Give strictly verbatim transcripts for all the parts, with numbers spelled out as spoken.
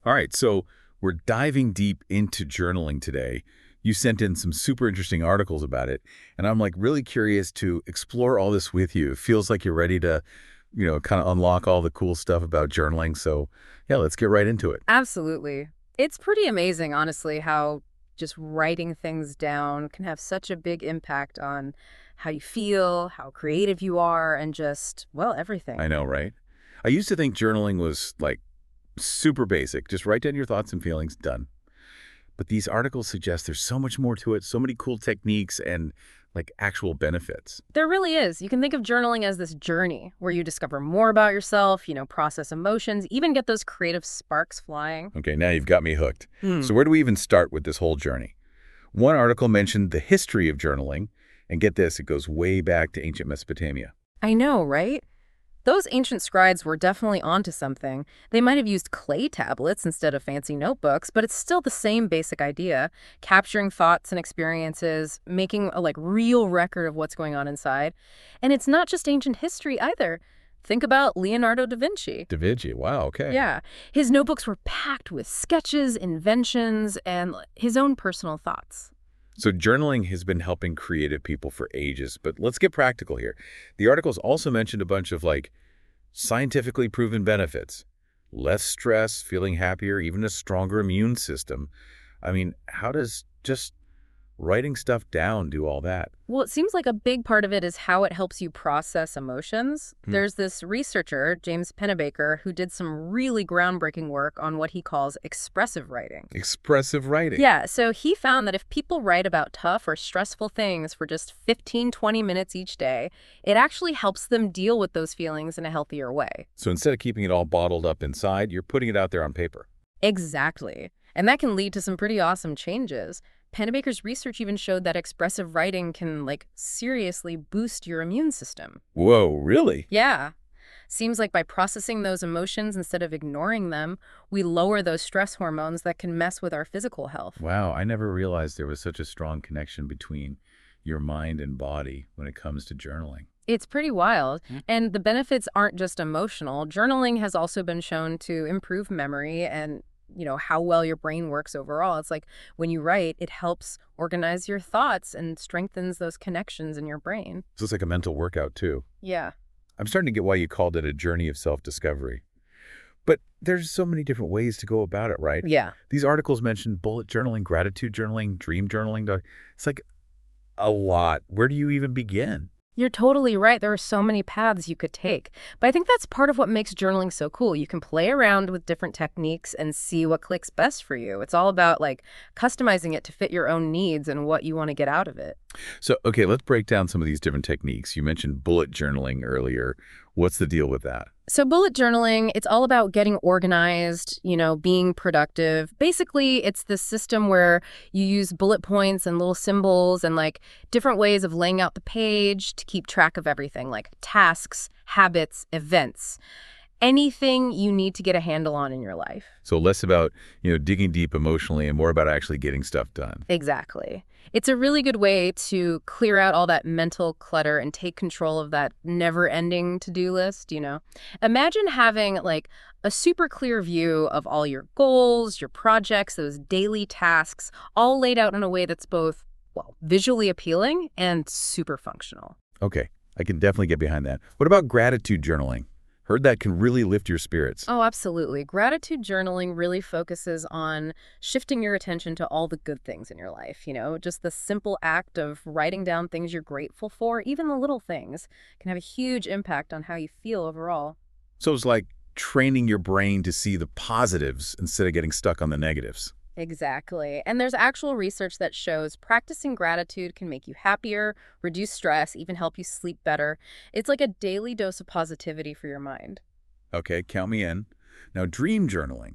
All right, so we're diving deep into journaling today. You sent in some super interesting articles about it, and I'm like really curious to explore all this with you. It feels like you're ready to, you know, kind of unlock all the cool stuff about journaling. So, yeah, let's get right into it. Absolutely. It's pretty amazing, honestly, how just writing things down can have such a big impact on how you feel, how creative you are, and just, well, I everything. know, right? I used to think journaling was like super basic. Just write down your thoughts and feelings, done. But these articles suggest there's so much more to it, so many cool techniques and like actual benefits. There really is. You can think of journaling as this journey where you discover more about yourself, you know, process emotions, even get those creative sparks flying. Okay, now you've got me hooked. Hmm. So where do we even start with this whole journey? One article mentioned the history of journaling, and get this, it goes way back to ancient Mesopotamia. I know, right? Those ancient scribes were definitely onto something. They might have used clay tablets instead of fancy notebooks, but it's still the same basic idea, capturing thoughts and experiences, making a like real record of what's going on inside. And it's not just ancient history either. Think about Leonardo da Vinci. Da Vinci, wow, okay. Yeah, his notebooks were packed with sketches, inventions, and his own personal thoughts. So journaling has been helping creative people for ages, but let's get practical here. The articles also mentioned a bunch of like scientifically proven benefits. Less stress, feeling happier, even a stronger immune system. I mean, how does just writing stuff down do all that? Well, it seems like a big part of it is how it helps you process emotions. Hmm. There's this researcher, James Pennebaker, who did some really groundbreaking work on what he calls expressive writing. Expressive writing. Yeah, so he found that if people write about tough or stressful things for just fifteen, twenty minutes each day, it actually helps them deal with those feelings in a healthier way. So instead of keeping it all bottled up inside, you're putting it out there on paper. Exactly. And that can lead to some pretty awesome changes. Pennebaker's research even showed that expressive writing can, like, seriously boost your immune system. Whoa, really? Yeah. Seems like by processing those emotions instead of ignoring them, we lower those stress hormones that can mess with our physical health. Wow, I never realized there was such a strong connection between your mind and body when it comes to journaling. It's pretty wild. Mm. And the benefits aren't just emotional. Journaling has also been shown to improve memory and, you know, how well your brain works overall. It's like when you write, it helps organize your thoughts and strengthens those connections in your brain. So it's like a mental workout too. Yeah. I'm starting to get why you called it a journey of self-discovery. But there's so many different ways to go about it, right? Yeah. These articles mention bullet journaling, gratitude journaling, dream journaling. doc- It's like a lot. Where do you even begin? You're totally right. There are so many paths you could take. But I think that's part of what makes journaling so cool. You can play around with different techniques and see what clicks best for you. It's all about like customizing it to fit your own needs and what you want to get out of it. So, okay, let's break down some of these different techniques. You mentioned bullet journaling earlier. What's the deal with that? So bullet journaling, it's all about getting organized, you know, being productive. Basically, it's this system where you use bullet points and little symbols and like different ways of laying out the page to keep track of everything, like tasks, habits, events, anything you need to get a handle on in your life. So less about, you know, digging deep emotionally and more about actually getting stuff done. Exactly. It's a really good way to clear out all that mental clutter and take control of that never-ending to-do list, you know? Imagine having, like, a super clear view of all your goals, your projects, those daily tasks, all laid out in a way that's both, well, visually appealing and super functional. Okay, I can definitely get behind that. What about gratitude journaling? Heard that can really lift your spirits. Oh, absolutely. Gratitude journaling really focuses on shifting your attention to all the good things in your life. You know, just the simple act of writing down things you're grateful for, even the little things, can have a huge impact on how you feel overall. So it's like training your brain to see the positives instead of getting stuck on the negatives. Exactly. And there's actual research that shows practicing gratitude can make you happier, reduce stress, even help you sleep better. It's like a daily dose of positivity for your mind. Okay, count me in. Now, dream journaling.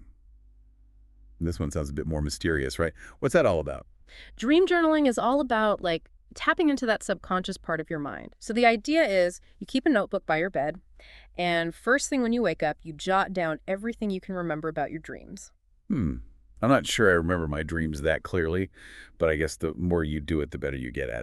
This one sounds a bit more mysterious, right? What's that all about? Dream journaling is all about like tapping into that subconscious part of your mind. So the idea is you keep a notebook by your bed, and first thing when you wake up, you jot down everything you can remember about your dreams. Hmm. I'm not sure I remember my dreams that clearly, but I guess the more you do it, the better you get at it.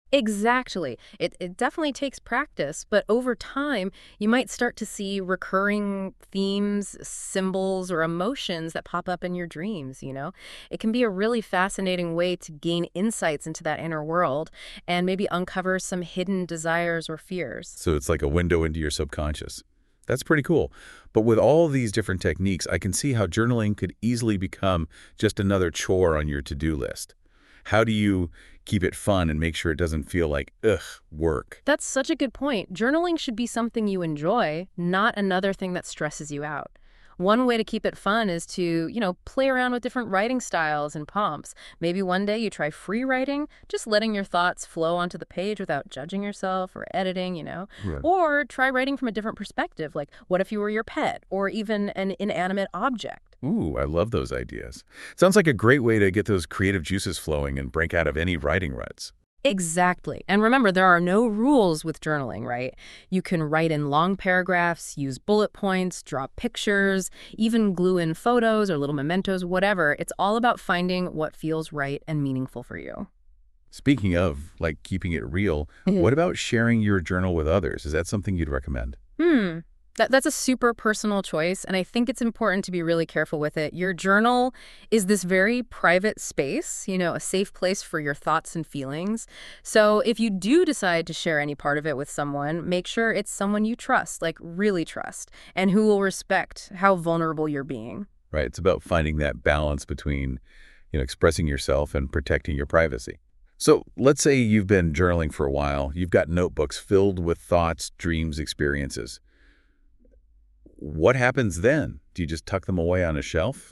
Exactly. It, it definitely takes practice, but over time, you might start to see recurring themes, symbols, or emotions that pop up in your dreams, you know? It can be a really fascinating way to gain insights into that inner world and maybe uncover some hidden desires or fears. So it's like a window into your subconscious. That's pretty cool. But with all these different techniques, I can see how journaling could easily become just another chore on your to-do list. How do you keep it fun and make sure it doesn't feel like, ugh, work? That's such a good point. Journaling should be something you enjoy, not another thing that stresses you out. One way to keep it fun is to, you know, play around with different writing styles and prompts. Maybe one day you try free writing, just letting your thoughts flow onto the page without judging yourself or editing, you know. Right. Or try writing from a different perspective, like what if you were your pet or even an inanimate object? Ooh, I love those ideas. Sounds like a great way to get those creative juices flowing and break out of any writing ruts. Exactly. And remember, there are no rules with journaling, right? You can write in long paragraphs, use bullet points, draw pictures, even glue in photos or little mementos, whatever. It's all about finding what feels right and meaningful for you. Speaking of, like, keeping it real, what about sharing your journal with others? Is that something you'd recommend? Hmm. That, that's a super personal choice, and I think it's important to be really careful with it. Your journal is this very private space, you know, a safe place for your thoughts and feelings. So if you do decide to share any part of it with someone, make sure it's someone you trust, like really trust, and who will respect how vulnerable you're being. Right. It's about finding that balance between, you know, expressing yourself and protecting your privacy. So let's say you've been journaling for a while. You've got notebooks filled with thoughts, dreams, experiences. What happens then? Do you just tuck them away on a shelf?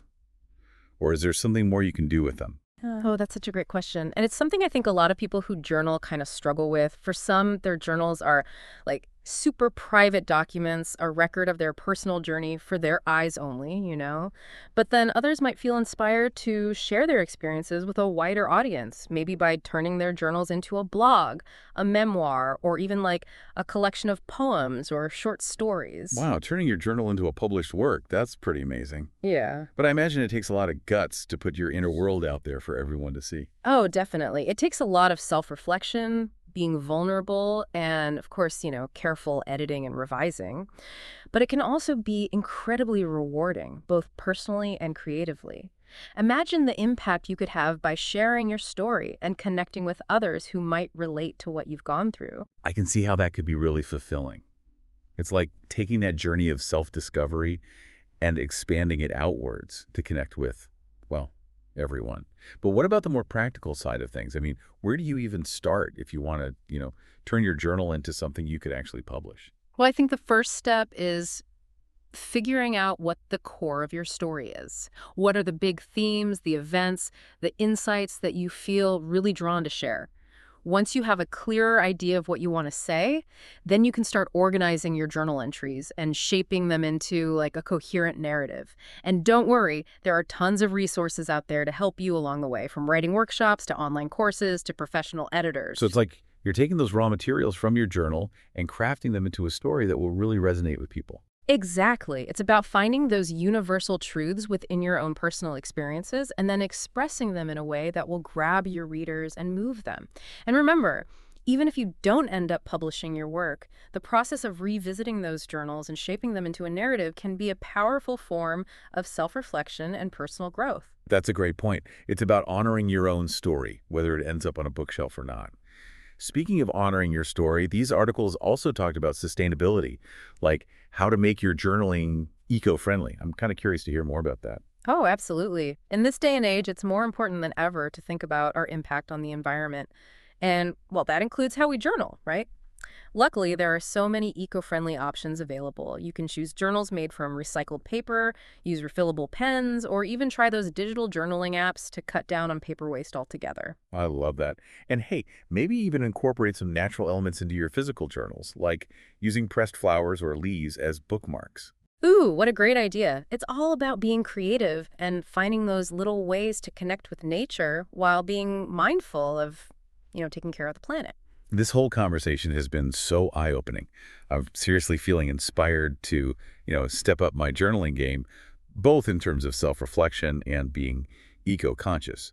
Or is there something more you can do with them? Oh, that's such a great question. And it's something I think a lot of people who journal kind of struggle with. For some, their journals are like super private documents, a record of their personal journey for their eyes only, you know? But then others might feel inspired to share their experiences with a wider audience, maybe by turning their journals into a blog, a memoir, or even like a collection of poems or short stories. Wow, turning your journal into a published work, that's pretty amazing. Yeah. But I imagine it takes a lot of guts to put your inner world out there for everyone to see. Oh, definitely. It takes a lot of self-reflection, being vulnerable, and of course, you know, careful editing and revising. But it can also be incredibly rewarding, both personally and creatively. Imagine the impact you could have by sharing your story and connecting with others who might relate to what you've gone through. I can see how that could be really fulfilling. It's like taking that journey of self-discovery and expanding it outwards to connect with, well, everyone. But what about the more practical side of things? I mean, where do you even start if you want to, you know, turn your journal into something you could actually publish? Well, I think the first step is figuring out what the core of your story is. What are the big themes, the events, the insights that you feel really drawn to share? Once you have a clearer idea of what you want to say, then you can start organizing your journal entries and shaping them into like a coherent narrative. And don't worry, there are tons of resources out there to help you along the way, from writing workshops to online courses to professional editors. So it's like you're taking those raw materials from your journal and crafting them into a story that will really resonate with people. Exactly. It's about finding those universal truths within your own personal experiences and then expressing them in a way that will grab your readers and move them. And remember, even if you don't end up publishing your work, the process of revisiting those journals and shaping them into a narrative can be a powerful form of self-reflection and personal growth. That's a great point. It's about honoring your own story, whether it ends up on a bookshelf or not. Speaking of honoring your story, these articles also talked about sustainability, like how to make your journaling eco-friendly. I'm kind of curious to hear more about that. Oh, absolutely. In this day and age, it's more important than ever to think about our impact on the environment. And, well, that includes how we journal, right? Luckily, there are so many eco-friendly options available. You can choose journals made from recycled paper, use refillable pens, or even try those digital journaling apps to cut down on paper waste altogether. I love that. And hey, maybe even incorporate some natural elements into your physical journals, like using pressed flowers or leaves as bookmarks. Ooh, what a great idea. It's all about being creative and finding those little ways to connect with nature while being mindful of, you know, taking care of the planet. This whole conversation has been so eye-opening. I'm seriously feeling inspired to, you know, step up my journaling game, both in terms of self-reflection and being eco-conscious.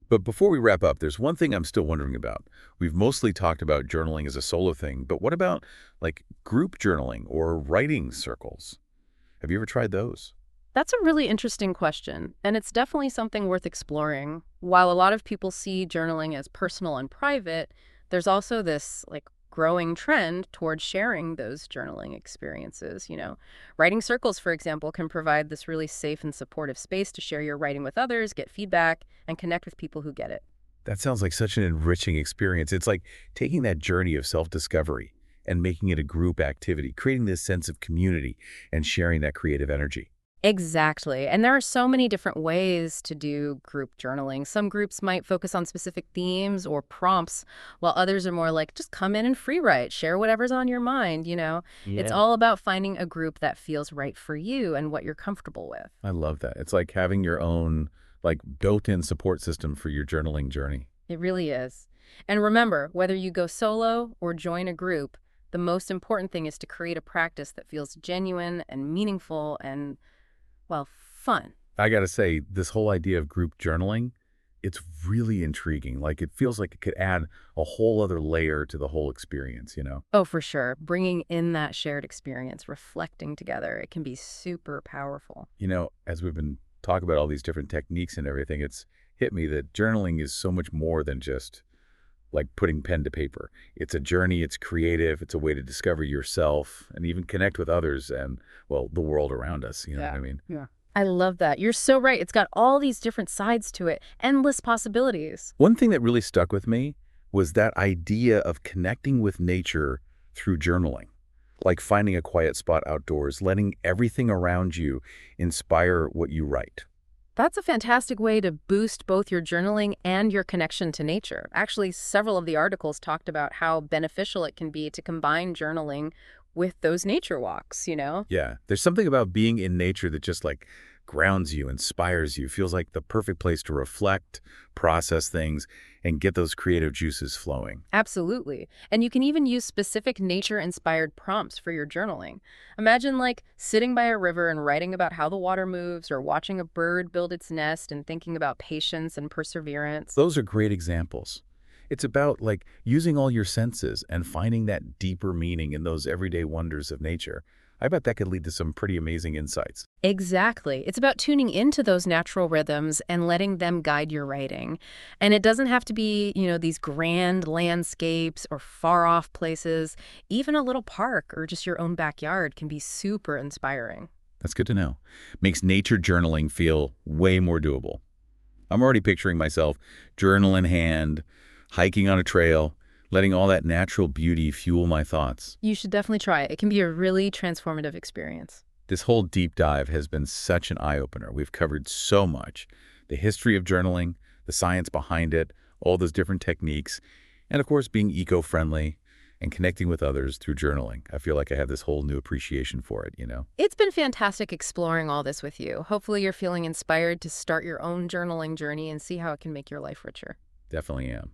But before we wrap up, there's one thing I'm still wondering about. We've mostly talked about journaling as a solo thing, but what about like group journaling or writing circles? Have you ever tried those? That's a really interesting question, and it's definitely something worth exploring. While a lot of people see journaling as personal and private, there's also this like growing trend towards sharing those journaling experiences, you know. Writing circles, for example, can provide this really safe and supportive space to share your writing with others, get feedback, and connect with people who get it. That sounds like such an enriching experience. It's like taking that journey of self-discovery and making it a group activity, creating this sense of community and sharing that creative energy. Exactly. And there are so many different ways to do group journaling. Some groups might focus on specific themes or prompts, while others are more like, just come in and free write, share whatever's on your mind, you know? It's Yeah. all about finding a group that feels right for you and what you're comfortable with. I love that. It's like having your own like built-in support system for your journaling journey. It really is. And remember, whether you go solo or join a group, the most important thing is to create a practice that feels genuine and meaningful and, well, fun. I got to say, this whole idea of group journaling, it's really intriguing. Like it feels like it could add a whole other layer to the whole experience, you know? Oh, for sure. Bringing in that shared experience, reflecting together, it can be super powerful. You know, as we've been talking about all these different techniques and everything, it's hit me that journaling is so much more than just like putting pen to paper. It's a journey, it's creative, it's a way to discover yourself and even connect with others and, well, the world around us, you know what I mean? Yeah. I love that. You're so right. It's got all these different sides to it, endless possibilities. One thing that really stuck with me was that idea of connecting with nature through journaling, like finding a quiet spot outdoors, letting everything around you inspire what you write. That's a fantastic way to boost both your journaling and your connection to nature. Actually, several of the articles talked about how beneficial it can be to combine journaling with those nature walks, you know? Yeah, there's something about being in nature that just like grounds you, inspires you, feels like the perfect place to reflect, process things, and get those creative juices flowing. Absolutely. And you can even use specific nature-inspired prompts for your journaling. Imagine like sitting by a river and writing about how the water moves, or watching a bird build its nest and thinking about patience and perseverance. Those are great examples. It's about like using all your senses and finding that deeper meaning in those everyday wonders of nature. I bet that could lead to some pretty amazing insights. Exactly. It's about tuning into those natural rhythms and letting them guide your writing. And it doesn't have to be, you know, these grand landscapes or far off places. Even a little park or just your own backyard can be super inspiring. That's good to know. Makes nature journaling feel way more doable. I'm already picturing myself, journal in hand, hiking on a trail, letting all that natural beauty fuel my thoughts. You should definitely try it. It can be a really transformative experience. This whole deep dive has been such an eye-opener. We've covered so much. The history of journaling, the science behind it, all those different techniques, and of course being eco-friendly and connecting with others through journaling. I feel like I have this whole new appreciation for it, you know? It's been fantastic exploring all this with you. Hopefully you're feeling inspired to start your own journaling journey and see how it can make your life richer. Definitely am.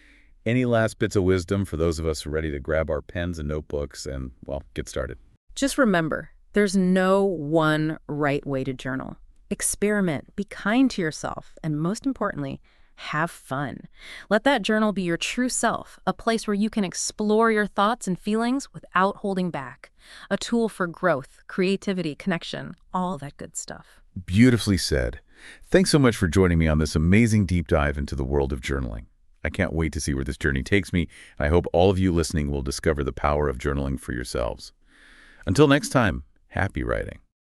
Any last bits of wisdom for those of us ready to grab our pens and notebooks and, well, get started? Just remember, there's no one right way to journal. Experiment, be kind to yourself, and most importantly, have fun. Let that journal be your true self, a place where you can explore your thoughts and feelings without holding back. A tool for growth, creativity, connection, all that good stuff. Beautifully said. Thanks so much for joining me on this amazing deep dive into the world of journaling. I can't wait to see where this journey takes me, and I hope all of you listening will discover the power of journaling for yourselves. Until next time, happy writing.